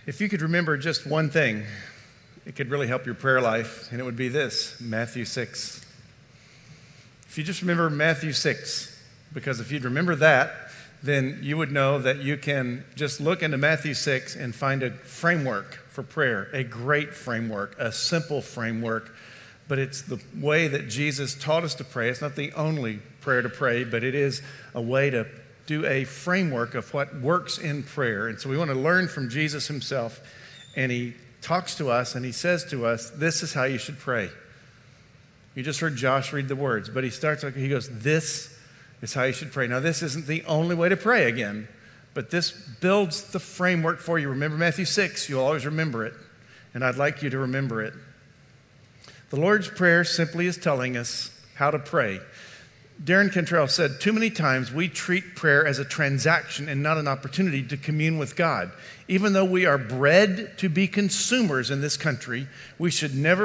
If you could remember just one thing, it could really help your prayer life, and it would be this, Matthew 6. If you just remember Matthew 6, because if you'd remember that, then you would know that you can just look into Matthew 6 and find a framework for prayer, a great framework, a simple framework, but it's the way that Jesus taught us to pray. It's not the only prayer to pray, but it is a way to do a framework of what works in prayer. And so we want to learn from Jesus himself, and he talks to us and he says to us, this is how you should pray. You just heard Josh read the words, but he goes, this is how you should pray. Now, this isn't the only way to pray again, but this builds the framework for you. Remember Matthew 6, you'll always remember it, and I'd like you to remember it. The Lord's Prayer simply is telling us how to pray. Darren Cantrell said, too many times we treat prayer as a transaction and not an opportunity to commune with God. Even though we are bred to be consumers in this country, we should never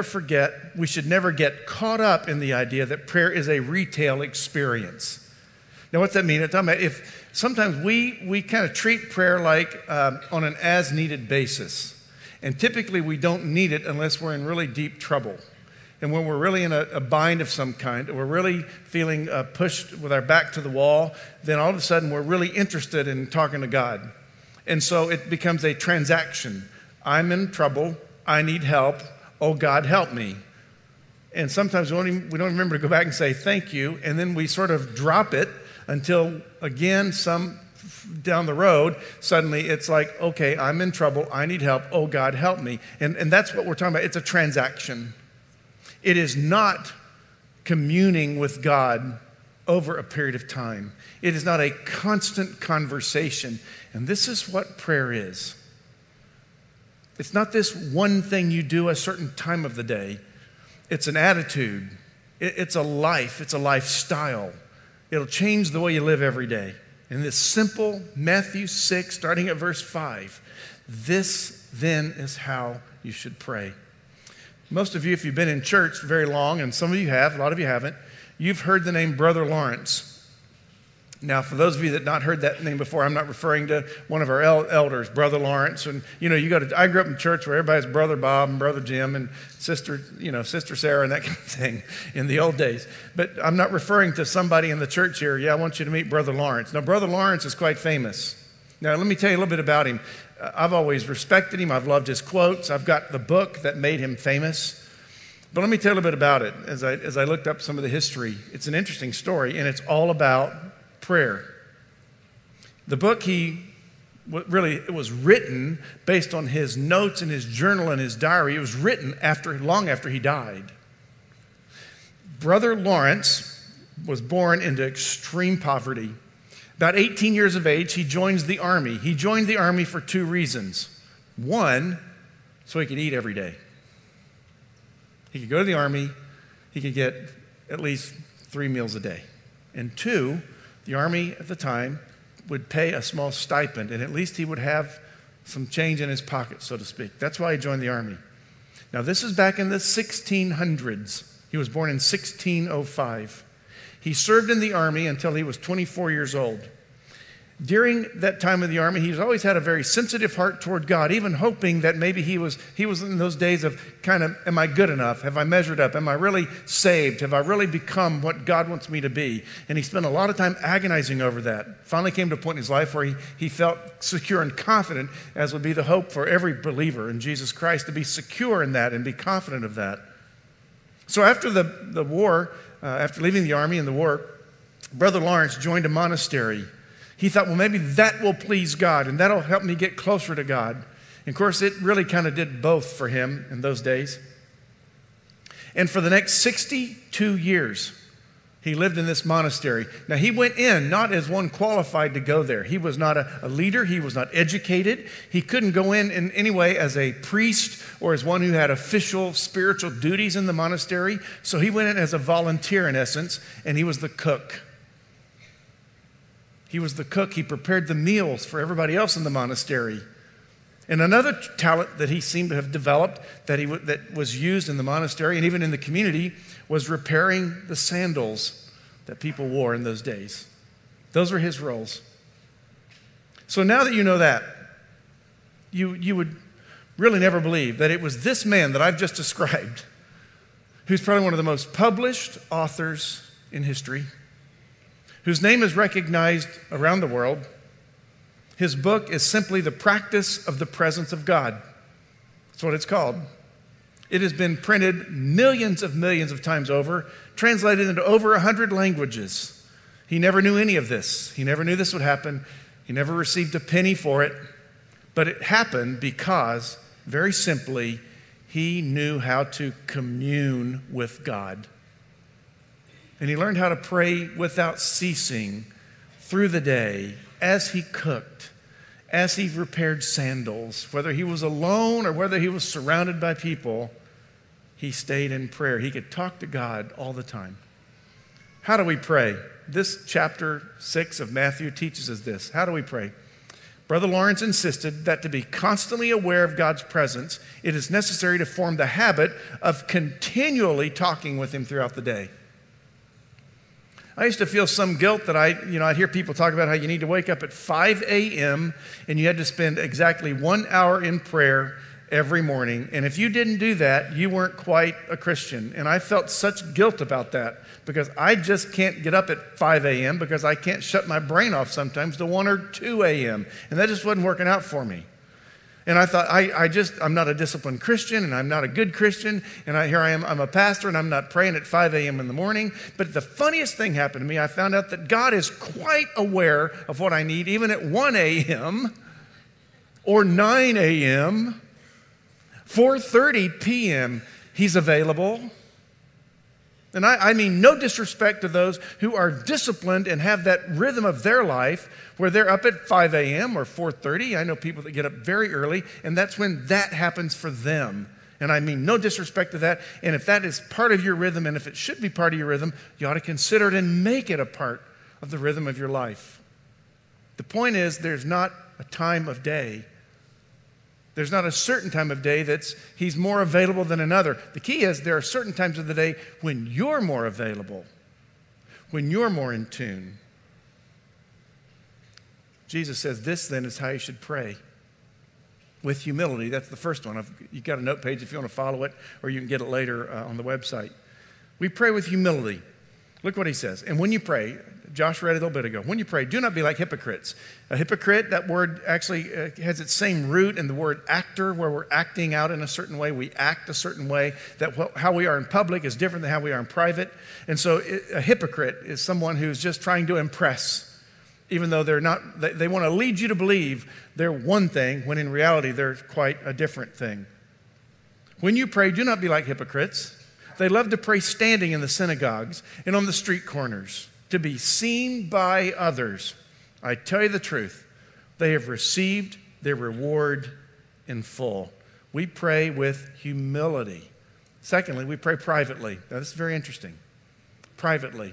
get caught up in the idea that prayer is a retail experience. Now, what's that mean? I'm talking about if sometimes we kind of treat prayer like on an as-needed basis. And typically we don't need it unless we're in really deep trouble. And when we're really in a bind of some kind, we're really feeling pushed with our back to the wall, then all of a sudden we're really interested in talking to God. And so it becomes a transaction. I'm in trouble. I need help. Oh, God, help me. And sometimes we don't remember to go back and say thank you, and then we sort of drop it until, again, some down the road, suddenly it's like, okay, I'm in trouble. I need help. Oh, God, help me. And that's what we're talking about. It's a transaction. It is not communing with God over a period of time. It is not a constant conversation. And this is what prayer is. It's not this one thing you do a certain time of the day. It's an attitude. It's a life. It's a lifestyle. It'll change the way you live every day. In this simple Matthew 6, starting at verse 5, this then is how you should pray. Most of you, if you've been in church very long, and some of you have, a lot of you haven't, you've heard the name Brother Lawrence. Now, for those of you that not heard that name before, I'm not referring to one of our elders, Brother Lawrence. And I grew up in church where everybody's Brother Bob and Brother Jim and Sister Sarah and that kind of thing in the old days. But I'm not referring to somebody in the church here. Yeah, I want you to meet Brother Lawrence. Now, Brother Lawrence is quite famous. Now, let me tell you a little bit about him. I've always respected him. I've loved his quotes. I've got the book that made him famous. But let me tell you a little bit about it. As I looked up some of the history, it's an interesting story, and it's all about prayer. The book it was written based on his notes and his journal and his diary. It was written long after he died. Brother Lawrence was born into extreme poverty. About 18 years of age, he joins the army. He joined the army for two reasons. One, so he could eat every day. He could go to the army, he could get at least 3 meals a day. And two, the army at the time would pay a small stipend, and at least he would have some change in his pocket, so to speak. That's why he joined the army. Now, this is back in the 1600s. He was born in 1605. He served in the army until he was 24 years old. During that time of the army, he's always had a very sensitive heart toward God, even hoping that maybe he was in those days of kind of, am I good enough? Have I measured up? Am I really saved? Have I really become what God wants me to be? And he spent a lot of time agonizing over that. Finally came to a point in his life where he felt secure and confident, as would be the hope for every believer in Jesus Christ, to be secure in that and be confident of that. So after the war, after leaving the army and the war, Brother Lawrence joined a monastery. He thought, well, maybe that will please God, and that'll help me get closer to God. And of course, it really kind of did both for him in those days. And for the next 62 years, he lived in this monastery. Now, he went in not as one qualified to go there. He was not a leader. He was not educated. He couldn't go in any way as a priest or as one who had official spiritual duties in the monastery. So he went in as a volunteer, in essence, and he was the cook. He was the cook. He prepared the meals for everybody else in the monastery. And another talent that he seemed to have developed that was used in the monastery and even in the community was repairing the sandals that people wore in those days. Those were his roles. So now that you know that, you would really never believe that it was this man that I've just described, who's probably one of the most published authors in history, whose name is recognized around the world. His book is simply The Practice of the Presence of God. That's what it's called. It has been printed millions of times over, translated into over 100 languages. He never knew any of this. He never knew this would happen. He never received a penny for it. But it happened because, very simply, he knew how to commune with God. And he learned how to pray without ceasing through the day, as he cooked, as he repaired sandals. Whether he was alone or whether he was surrounded by people, he stayed in prayer. He could talk to God all the time. How do we pray? This chapter 6 of Matthew teaches us this. How do we pray? Brother Lawrence insisted that to be constantly aware of God's presence, it is necessary to form the habit of continually talking with him throughout the day. I used to feel some guilt that I'd hear people talk about how you need to wake up at 5 a.m. and you had to spend exactly 1 hour in prayer every morning. And if you didn't do that, you weren't quite a Christian. And I felt such guilt about that because I just can't get up at 5 a.m. because I can't shut my brain off sometimes to 1 or 2 a.m. And that just wasn't working out for me. And I thought, I'm not a disciplined Christian, and I'm not a good Christian, and here I am, I'm a pastor, and I'm not praying at 5 a.m. in the morning. But the funniest thing happened to me. I found out that God is quite aware of what I need, even at 1 a.m. or 9 a.m., 4:30 p.m., he's available. And I mean no disrespect to those who are disciplined and have that rhythm of their life where they're up at 5 a.m. or 4:30. I know people that get up very early, and that's when that happens for them. And I mean no disrespect to that. And if that is part of your rhythm, and if it should be part of your rhythm, you ought to consider it and make it a part of the rhythm of your life. The point is, there's not a time of day. There's not a certain time of day he's more available than another. The key is there are certain times of the day when you're more available, when you're more in tune. Jesus says this then is how you should pray. With humility. That's the first one. You've got a note page if you want to follow it, or you can get it later on the website. We pray with humility. Look what he says. And when you pray, Josh read it a little bit ago. When you pray, do not be like hypocrites. A hypocrite, that word actually has its same root in the word actor, where we're acting out in a certain way. We act a certain way. That how we are in public is different than how we are in private. And so a hypocrite is someone who's just trying to impress, even though they're not. They want to lead you to believe they're one thing, when in reality they're quite a different thing. When you pray, do not be like hypocrites. They love to pray standing in the synagogues and on the street corners, to be seen by others. I tell you the truth, they have received their reward in full. We pray with humility. Secondly, we pray privately. Now, this is very interesting. Privately.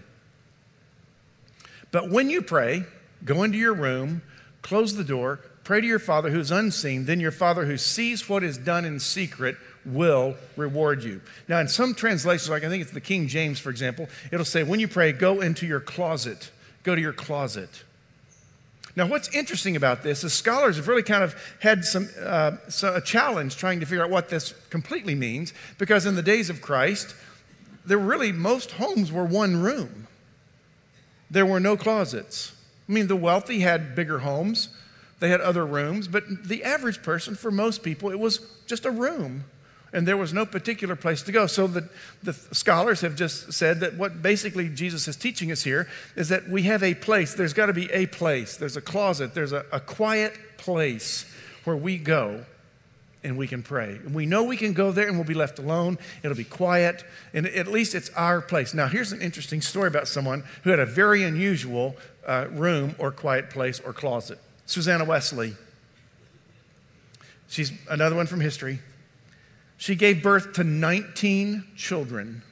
But when you pray, go into your room, close the door, pray to your Father who's unseen, then your Father who sees what is done in secret will reward you. Now, in some translations, like I think it's the King James, for example, it'll say, when you pray, go into your closet. Go to your closet. Now, what's interesting about this is scholars have really kind of had a challenge trying to figure out what this completely means, because in the days of Christ, most homes were one room. There were no closets. I mean, the wealthy had bigger homes. They had other rooms, but the average person, for most people, it was just a room. And there was no particular place to go. So the scholars have just said that what basically Jesus is teaching us here is that we have a place. There's got to be a place. There's a closet. There's a quiet place where we go and we can pray. And we know we can go there and we'll be left alone. It'll be quiet. And at least it's our place. Now, here's an interesting story about someone who had a very unusual room or quiet place or closet. Susanna Wesley. She's another one from history. She gave birth to 19 children.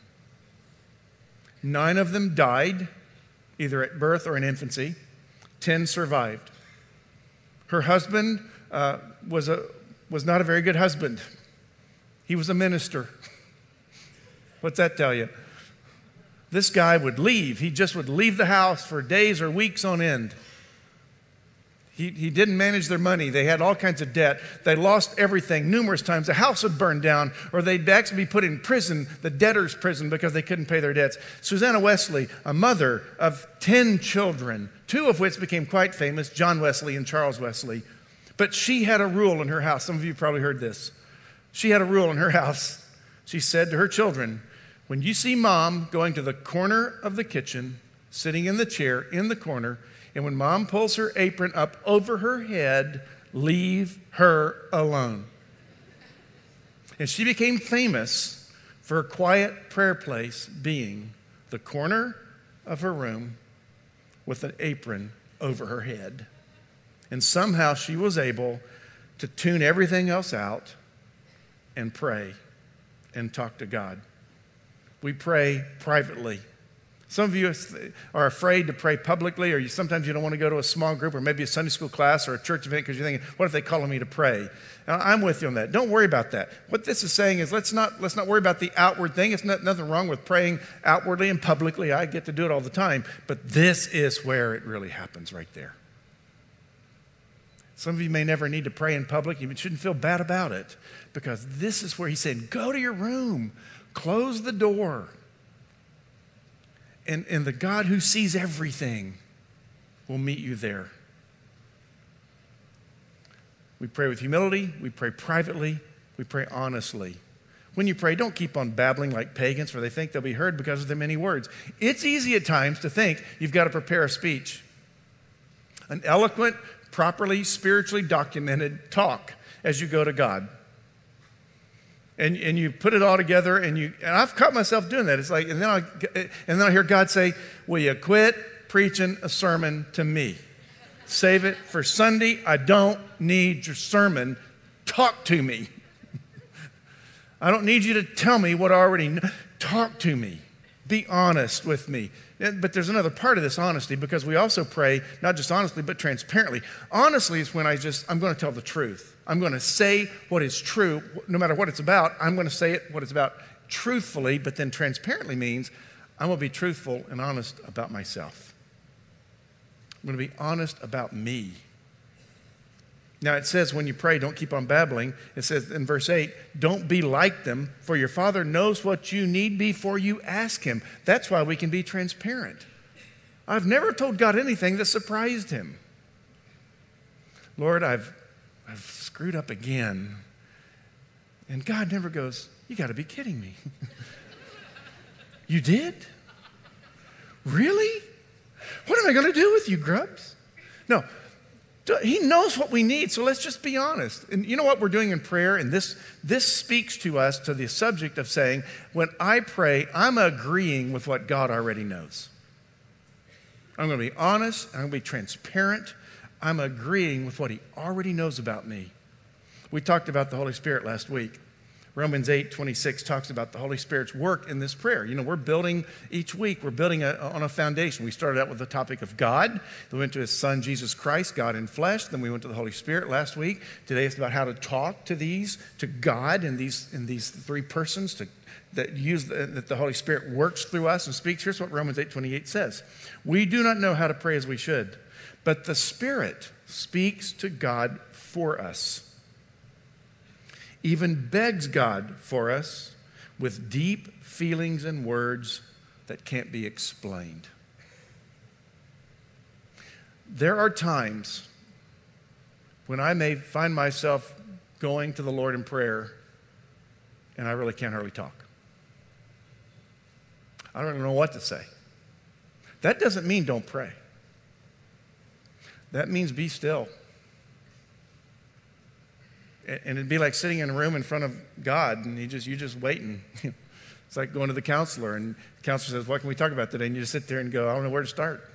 9 of them died, either at birth or in infancy. 10 survived. Her husband was not a very good husband. He was a minister. What's that tell you? This guy would leave. He just would leave the house for days or weeks on end. He didn't manage their money. They had all kinds of debt. They lost everything numerous times. The house would burn down, or they'd actually be put in prison, the debtor's prison, because they couldn't pay their debts. Susanna Wesley, a mother of 10 children, 2 of which became quite famous, John Wesley and Charles Wesley. But she had a rule in her house. Some of you probably heard this. She had a rule in her house. She said to her children, when you see Mom going to the corner of the kitchen, sitting in the chair in the corner, and when Mom pulls her apron up over her head, leave her alone. And she became famous for her quiet prayer place being the corner of her room with an apron over her head. And somehow she was able to tune everything else out and pray and talk to God. We pray privately. Some of you are afraid to pray publicly, or sometimes you don't want to go to a small group or maybe a Sunday school class or a church event because you're thinking, what if they call me to pray? Now, I'm with you on that. Don't worry about that. What this is saying is let's not worry about the outward thing. It's nothing wrong with praying outwardly and publicly. I get to do it all the time. But this is where it really happens right there. Some of you may never need to pray in public. You shouldn't feel bad about it, because this is where he said, go to your room, close the door. And the God who sees everything will meet you there. We pray with humility. We pray privately. We pray honestly. When you pray, don't keep on babbling like pagans, for they think they'll be heard because of their many words. It's easy at times to think you've got to prepare a speech. An eloquent, properly, spiritually documented talk as you go to God. And you put it all together, and I've caught myself doing that. It's like, and then I hear God say, will you quit preaching a sermon to me? Save it for Sunday. I don't need your sermon. Talk to me. I don't need you to tell me what I already know. Talk to me. Be honest with me. But there's another part of this honesty, because we also pray, not just honestly, but transparently. Honestly is when I'm going to tell the truth. I'm going to say what is true, no matter what it's about. I'm going to say it, what it's about, truthfully, but then transparently means I'm going to be truthful and honest about myself. I'm going to be honest about me. Now, it says when you pray, don't keep on babbling. It says in verse 8, don't be like them, for your Father knows what you need before you ask Him. That's why we can be transparent. I've never told God anything that surprised Him. Lord, I've screwed up again. And God never goes, you got to be kidding me. You did? Really? What am I going to do with you, grubs? No. He knows what we need, so let's just be honest. And you know what we're doing in prayer? And this speaks to us, to the subject of saying, when I pray, I'm agreeing with what God already knows. I'm going to be honest. I'm going to be transparent. I'm agreeing with what He already knows about me. We talked about the Holy Spirit last week. Romans 8:26 talks about the Holy Spirit's work in this prayer. You know, we're building each week, we're building on a foundation. We started out with the topic of God. Then we went to His Son, Jesus Christ, God in flesh. Then we went to the Holy Spirit last week. Today it's about how to talk to God in these three persons that the Holy Spirit works through us and speaks. Here's what Romans 8:28 says. We do not know how to pray as we should, but the Spirit speaks to God for us. Even begs God for us with deep feelings and words that can't be explained. There are times when I may find myself going to the Lord in prayer and I really can't hardly talk. I don't even know what to say. That doesn't mean don't pray. That means be still. And it'd be like sitting in a room in front of God, and you're just waiting. It's like going to the counselor, and the counselor says, what can we talk about today? And you just sit there and go, I don't know where to start.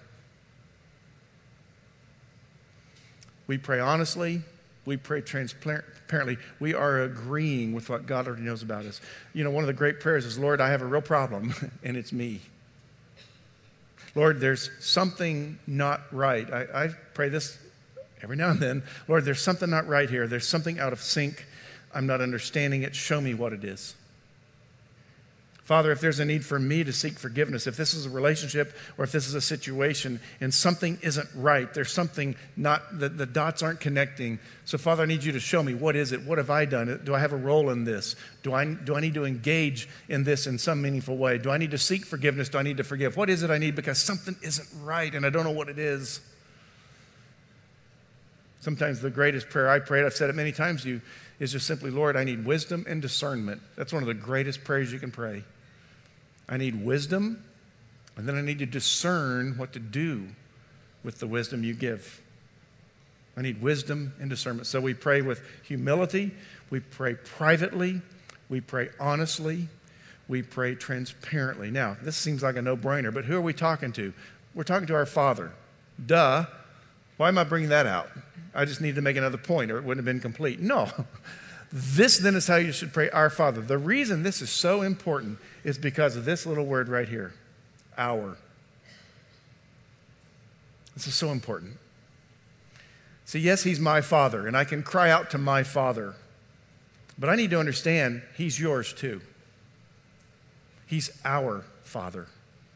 We pray honestly. We pray transparently. We are agreeing with what God already knows about us. You know, one of the great prayers is, Lord, I have a real problem, and it's me. Lord, there's something not right. I pray this every now and then. Lord, there's something not right here. There's something out of sync. I'm not understanding it. Show me what it is. Father, if there's a need for me to seek forgiveness, if this is a relationship or if this is a situation and something isn't right, there's something not, the dots aren't connecting. So Father, I need you to show me, what is it? What have I done? Do I have a role in this? Do I need to engage in this in some meaningful way? Do I need to seek forgiveness? Do I need to forgive? What is it I need? Because something isn't right and I don't know what it is. Sometimes the greatest prayer I prayed, I've said it many times to you, is just simply, Lord, I need wisdom and discernment. That's one of the greatest prayers you can pray. I need wisdom, and then I need to discern what to do with the wisdom you give. I need wisdom and discernment. So we pray with humility, we pray privately, we pray honestly, we pray transparently. Now, this seems like a no-brainer, but who are we talking to? We're talking to our Father. Duh. Why am I bringing that out? I just need to make another point, or it wouldn't have been complete. No. This then is how you should pray, our Father. The reason this is so important is because of this little word right here, our. This is so important. See, yes, he's my Father, and I can cry out to my Father, but I need to understand he's yours too. He's our Father.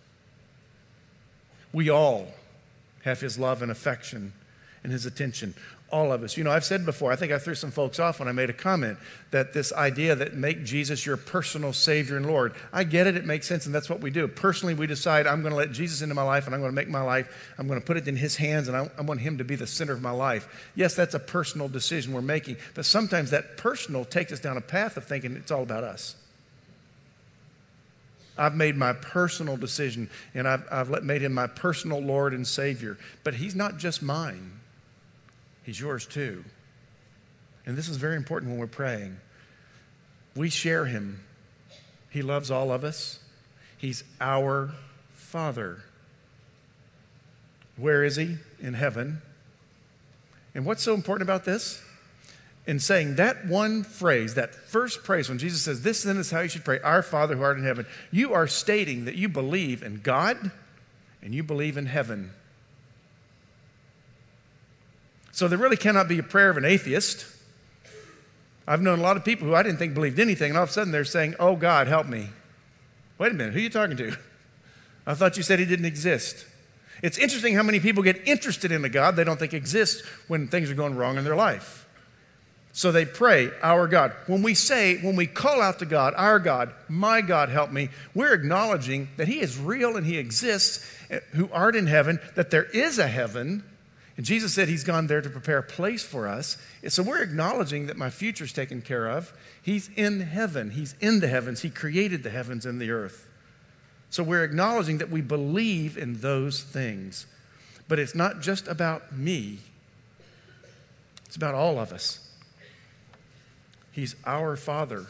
We all have his love and affection and his attention. All of us. You know, I've said before, I think I threw some folks off when I made a comment that this idea that make Jesus your personal Savior and Lord, I get it, it makes sense, and that's what we do. Personally, we decide I'm going to let Jesus into my life, and I'm going to make my life, I'm going to put it in his hands, and I want him to be the center of my life. Yes, that's a personal decision we're making, but sometimes that personal takes us down a path of thinking it's all about us. I've made my personal decision, and I've made him my personal Lord and Savior, but he's not just mine. He's yours too. And this is very important when we're praying. We share him. He loves all of us. He's our Father. Where is he? In heaven. And what's so important about this? In saying that one phrase, that first phrase, when Jesus says, this then is how you should pray, our Father who art in heaven, you are stating that you believe in God and you believe in heaven. So there really cannot be a prayer of an atheist. I've known a lot of people who I didn't think believed anything, and all of a sudden they're saying, oh, God, help me. Wait a minute, who are you talking to? I thought you said he didn't exist. It's interesting how many people get interested in a God they don't think exists when things are going wrong in their life. So they pray, our God. When we call out to God, our God, my God, help me, we're acknowledging that he is real and he exists, who art in heaven, that there is a heaven. And Jesus said he's gone there to prepare a place for us. So we're acknowledging that my future's taken care of. He's in heaven. He's in the heavens. He created the heavens and the earth. So we're acknowledging that we believe in those things. But it's not just about me. It's about all of us. He's our Father.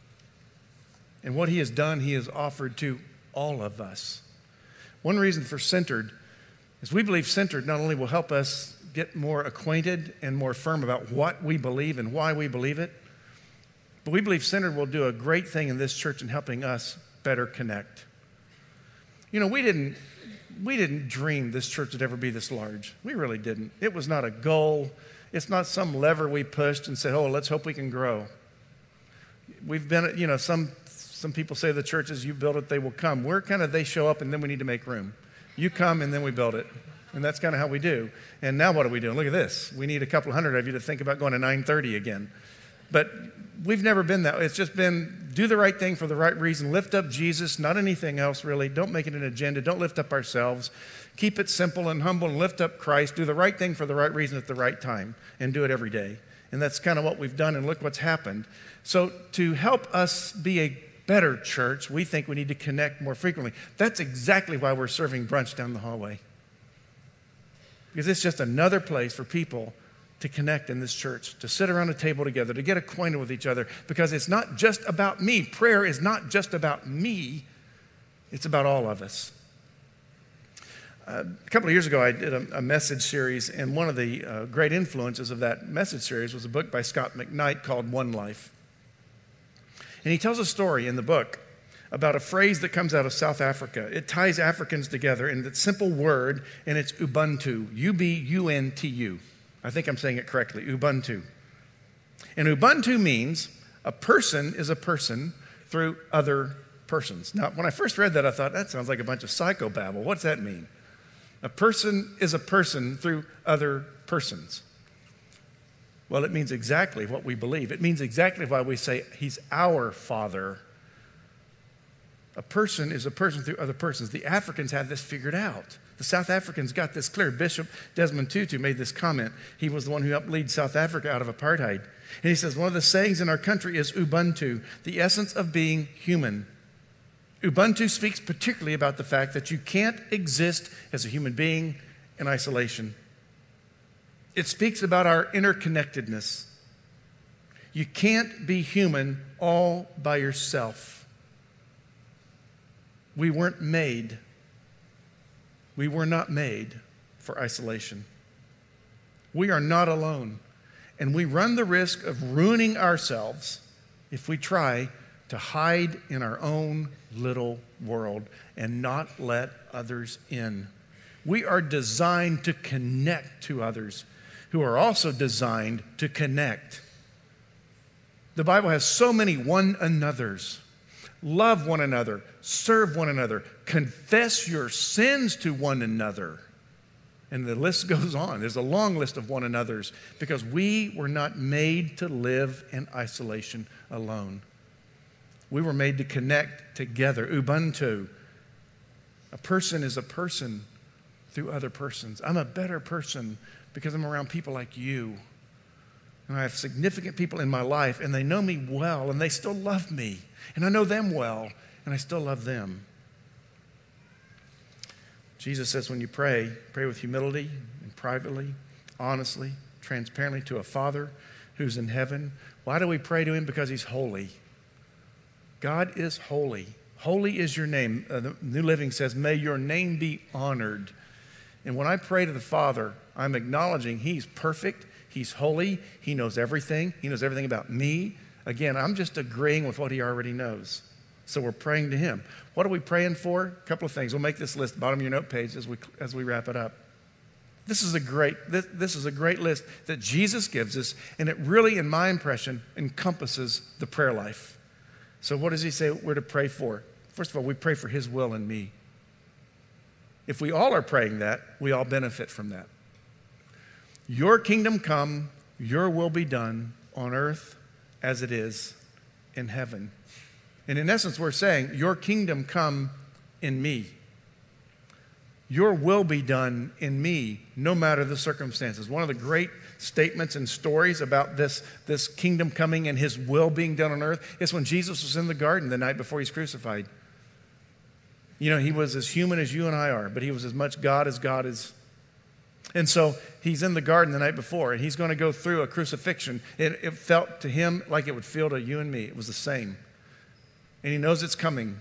And what he has done, he has offered to all of us. One reason for Centered is we believe Centered not only will help us get more acquainted and more firm about what we believe and why we believe it, but we believe Centered will do a great thing in this church in helping us better connect. You know, we didn't dream this church would ever be this large. We really didn't. It was not a goal. It's not some lever we pushed and said, oh, let's hope we can grow. We've been, you know, some people say the churches, you build it, they will come. We're kind of, they show up and then we need to make room. You come and then we build it. And that's kind of how we do. And now what are we doing? Look at this. We need a couple hundred of you to think about going to 9:30 again. But we've never been that way. It's just been do the right thing for the right reason. Lift up Jesus, not anything else really. Don't make it an agenda. Don't lift up ourselves. Keep it simple and humble and lift up Christ. Do the right thing for the right reason at the right time and do it every day. And that's kind of what we've done, and look what's happened. So to help us be a better church, we think we need to connect more frequently. That's exactly why we're serving brunch down the hallway. Because it's just another place for people to connect in this church, to sit around a table together, to get acquainted with each other, because it's not just about me. Prayer is not just about me. It's about all of us. A couple of years ago, I did a message series, and one of the great influences of that message series was a book by Scott McKnight called One Life. And he tells a story in the book about a phrase that comes out of South Africa. It ties Africans together in that simple word, and it's Ubuntu, U-B-U-N-T-U. I think I'm saying it correctly, Ubuntu. And Ubuntu means a person is a person through other persons. Now, when I first read that, I thought, that sounds like a bunch of psychobabble. What's that mean? A person is a person through other persons. Well, it means exactly what we believe. It means exactly why we say he's our Father. A person is a person through other persons. The Africans have this figured out. The South Africans got this clear. Bishop Desmond Tutu made this comment. He was the one who helped lead South Africa out of apartheid. And he says, one of the sayings in our country is Ubuntu, the essence of being human. Ubuntu speaks particularly about the fact that you can't exist as a human being in isolation. It speaks about our interconnectedness. You can't be human all by yourself. We weren't made. We were not made for isolation. We are not alone. And we run the risk of ruining ourselves if we try to hide in our own little world and not let others in. We are designed to connect to others who are also designed to connect. The Bible has so many one another's. Love one another, serve one another, confess your sins to one another. And the list goes on. There's a long list of one another's because we were not made to live in isolation alone. We were made to connect together. Ubuntu. A person is a person through other persons. I'm a better person because I'm around people like you. And I have significant people in my life, and they know me well, and they still love me. And I know them well, and I still love them. Jesus says when you pray, pray with humility and privately, honestly, transparently to a Father who's in heaven. Why do we pray to him? Because he's holy. God is holy. Holy is your name. The New Living says, may your name be honored. And when I pray to the Father, I'm acknowledging he's perfect, he's holy, he knows everything about me. Again, I'm just agreeing with what he already knows. So we're praying to him. What are we praying for? A couple of things. We'll make this list, bottom of your note page, as we wrap it up. This is a great list that Jesus gives us, and it really, in my impression, encompasses the prayer life. So what does he say we're to pray for? First of all, we pray for his will in me. If we all are praying that, we all benefit from that. Your kingdom come, your will be done on earth as it is in heaven. And in essence, we're saying, your kingdom come in me. Your will be done in me, no matter the circumstances. One of the great statements and stories about this kingdom coming and his will being done on earth is when Jesus was in the garden the night before he's crucified. You know, he was as human as you and I are, but he was as much God is. And so he's in the garden the night before, and he's going to go through a crucifixion. It felt to him like it would feel to you and me. It was the same. And he knows it's coming.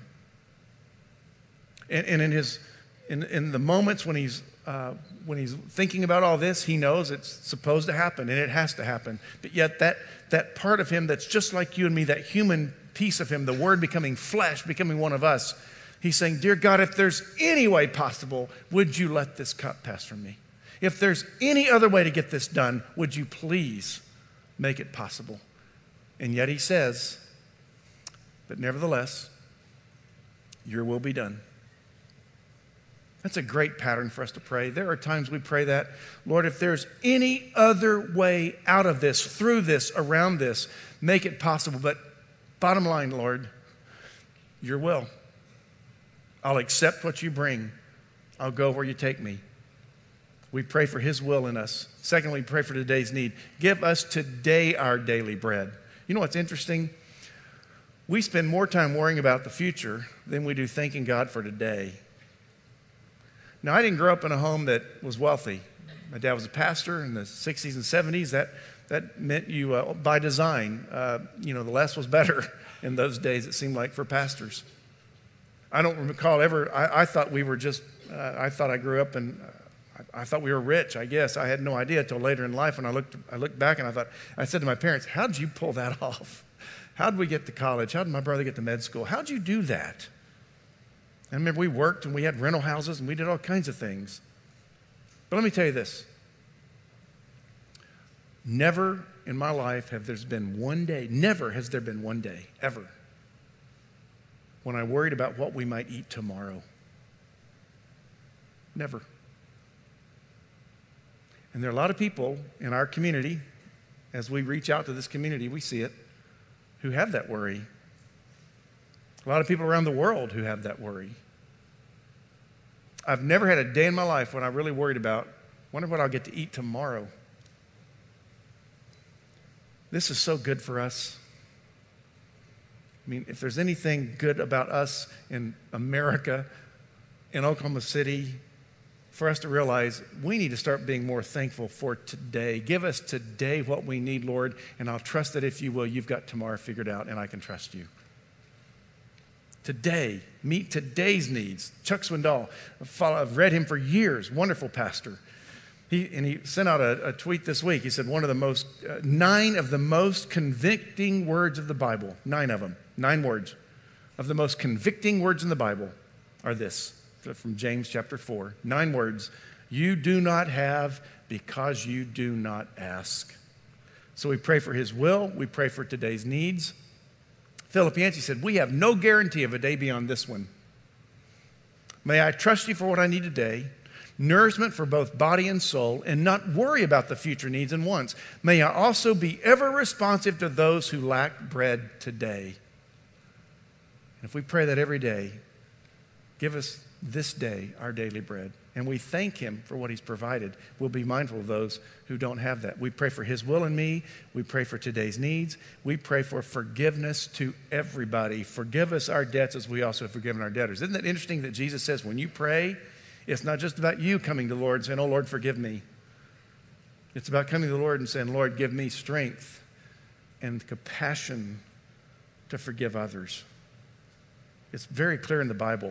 And in the moments when he's thinking about all this, he knows it's supposed to happen, and it has to happen. But yet that part of him that's just like you and me, that human piece of him, the Word becoming flesh, becoming one of us, he's saying, dear God, if there's any way possible, would you let this cup pass from me? If there's any other way to get this done, would you please make it possible? And yet he says, but nevertheless, your will be done. That's a great pattern for us to pray. There are times we pray that, Lord, if there's any other way out of this, through this, around this, make it possible. But bottom line, Lord, your will. I'll accept what you bring. I'll go where you take me. We pray for his will in us. Secondly, we pray for today's need. Give us today our daily bread. You know what's interesting? We spend more time worrying about the future than we do thanking God for today. Now, I didn't grow up in a home that was wealthy. My dad was a pastor in the 60s and 70s. That meant you, by design, the less was better in those days, it seemed like, for pastors. I don't recall ever, I thought we were just, I thought I grew up and I thought we were rich, I guess. I had no idea until later in life when I looked back and I said to my parents, how did you pull that off? How did we get to college? How did my brother get to med school? How did you do that? I remember we worked and we had rental houses and we did all kinds of things. But let me tell you this. Never in my life never has there been one day, ever, when I worried about what we might eat tomorrow. Never. And there are a lot of people in our community, as we reach out to this community, we see it, who have that worry. A lot of people around the world who have that worry. I've never had a day in my life when I really worried about, wonder what I'll get to eat tomorrow. This is so good for us. I mean, if there's anything good about us in America, in Oklahoma City, for us to realize we need to start being more thankful for today. Give us today what we need, Lord, and I'll trust that if you will, you've got tomorrow figured out and I can trust you. Today, meet today's needs. Chuck Swindoll, I've read him for years, wonderful pastor. He sent out a tweet this week. He said 9 of the most convicting words of the Bible, 9 of them, 9 words of the most convicting words in the Bible are this, from James chapter 4, 9 words. You do not have because you do not ask. So we pray for his will. We pray for today's needs. Philip Yancey said, we have no guarantee of a day beyond this one. May I trust you for what I need today, nourishment for both body and soul, and not worry about the future needs and wants. May I also be ever responsive to those who lack bread today. And if we pray that every day, give us this day our daily bread. And we thank him for what he's provided. We'll be mindful of those who don't have that. We pray for his will in me. We pray for today's needs. We pray for forgiveness to everybody. Forgive us our debts as we also have forgiven our debtors. Isn't that interesting that Jesus says when you pray, it's not just about you coming to the Lord and saying, oh, Lord, forgive me. It's about coming to the Lord and saying, Lord, give me strength and compassion to forgive others. It's very clear in the Bible.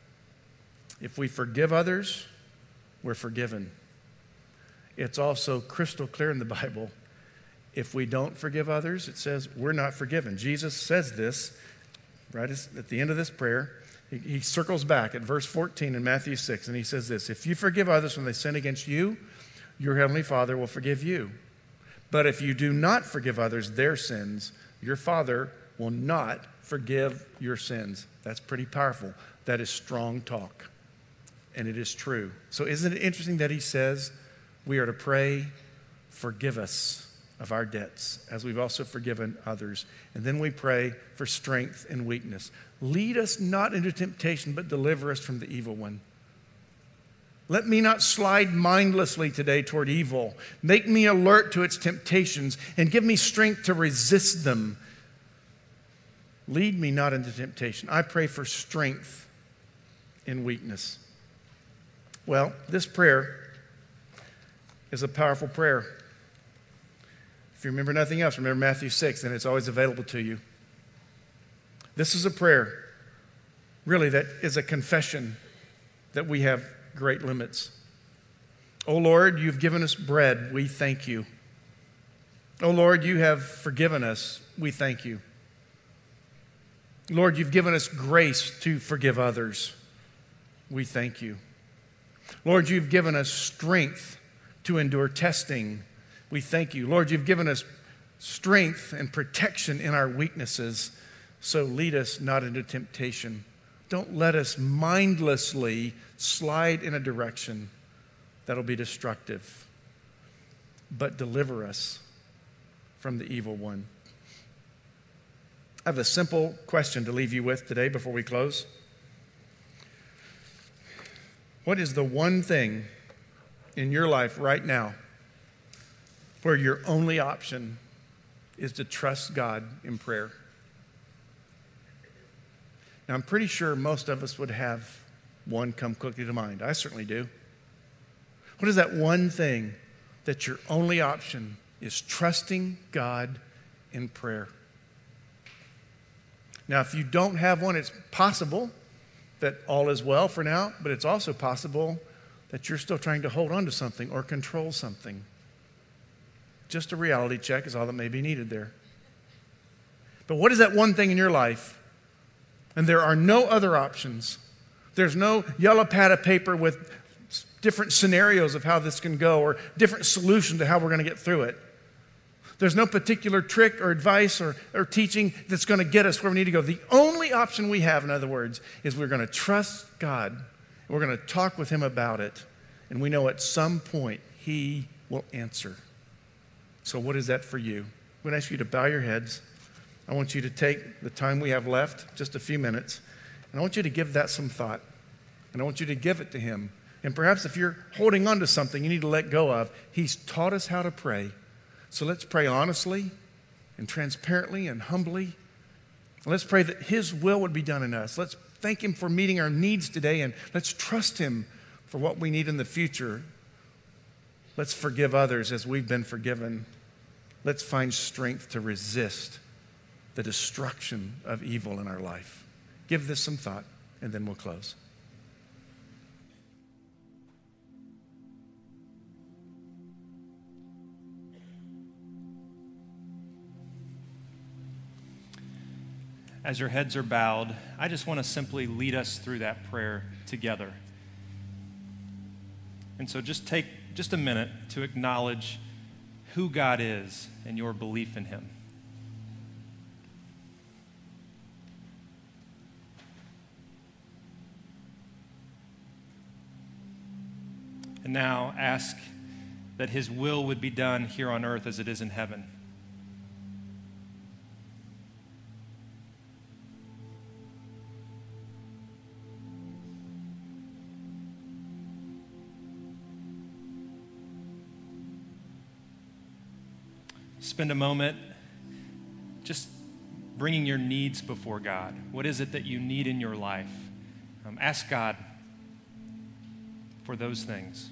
If we forgive others, we're forgiven. It's also crystal clear in the Bible. If we don't forgive others, it says we're not forgiven. Jesus says this right at the end of this prayer. He circles back at verse 14 in Matthew 6, and he says this, if you forgive others when they sin against you, your heavenly Father will forgive you. But if you do not forgive others their sins, your Father will not forgive your sins. That's pretty powerful. That is strong talk. And it is true. So isn't it interesting that he says we are to pray, forgive us of our debts, as we've also forgiven others. And then we pray for strength and weakness. Lead us not into temptation, but deliver us from the evil one. Let me not slide mindlessly today toward evil. Make me alert to its temptations and give me strength to resist them. Lead me not into temptation. I pray for strength in weakness. Well, this prayer is a powerful prayer. If you remember nothing else, remember Matthew 6, and it's always available to you. This is a prayer, really, that is a confession that we have great limits. Oh Lord, you've given us bread. We thank you. Oh Lord, you have forgiven us. We thank you. Lord, you've given us grace to forgive others. We thank you. Lord, you've given us strength to endure testing. We thank you. Lord, you've given us strength and protection in our weaknesses. So lead us not into temptation. Don't let us mindlessly slide in a direction that'll be destructive, but deliver us from the evil one. I have a simple question to leave you with today before we close. What is the one thing in your life right now where your only option is to trust God in prayer? Now, I'm pretty sure most of us would have one come quickly to mind. I certainly do. What is that one thing that your only option is trusting God in prayer? Now, if you don't have one, it's possible that all is well for now, but it's also possible that you're still trying to hold on to something or control something. Just a reality check is all that may be needed there. But what is that one thing in your life? And there are no other options. There's no yellow pad of paper with different scenarios of how this can go or different solution to how we're going to get through it. There's no particular trick or advice or teaching that's going to get us where we need to go. The only only option we have, in other words, is we're going to trust God. And we're going to talk with him about it. And we know at some point he will answer. So what is that for you? I'm going to ask you to bow your heads. I want you to take the time we have left, just a few minutes, and I want you to give that some thought. And I want you to give it to him. And perhaps if you're holding on to something you need to let go of, he's taught us how to pray. So let's pray honestly and transparently and humbly. Let's pray that his will would be done in us. Let's thank him for meeting our needs today, and let's trust him for what we need in the future. Let's forgive others as we've been forgiven. Let's find strength to resist the destruction of evil in our life. Give this some thought, and then we'll close. As your heads are bowed, I just want to simply lead us through that prayer together. And so just take just a minute to acknowledge who God is and your belief in him. And now ask that his will would be done here on earth as it is in heaven. Spend a moment just bringing your needs before God. What is it that you need in your life? Ask God for those things.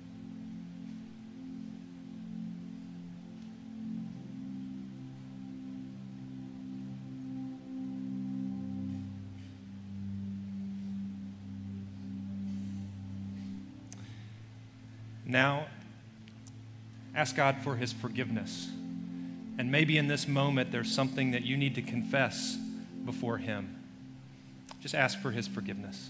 Now, ask God for his forgiveness. And maybe in this moment, there's something that you need to confess before him. Just ask for his forgiveness.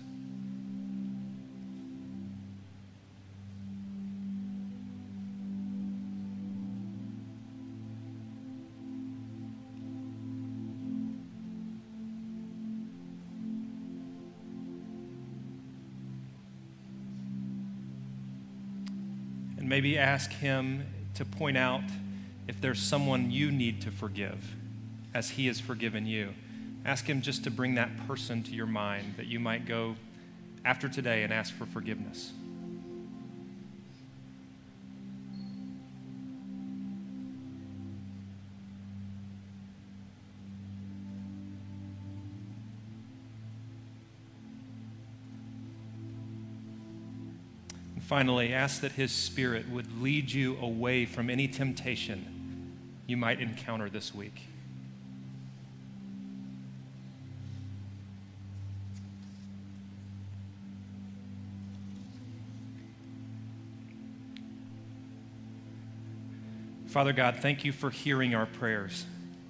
And maybe ask him to point out if there's someone you need to forgive as he has forgiven you. Ask him just to bring that person to your mind that you might go after today and ask for forgiveness. And finally, ask that his Spirit would lead you away from any temptation you might encounter this week. Father God, thank you for hearing our prayers.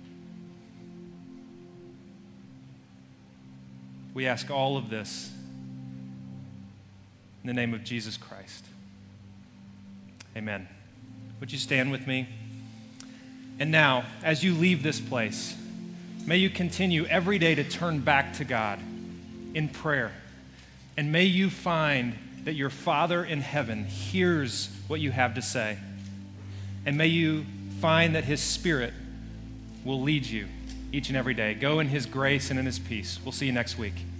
We ask all of this in the name of Jesus Christ. Amen. Would you stand with me? And now, as you leave this place, may you continue every day to turn back to God in prayer. And may you find that your Father in heaven hears what you have to say. And may you find that his Spirit will lead you each and every day. Go in his grace and in his peace. We'll see you next week.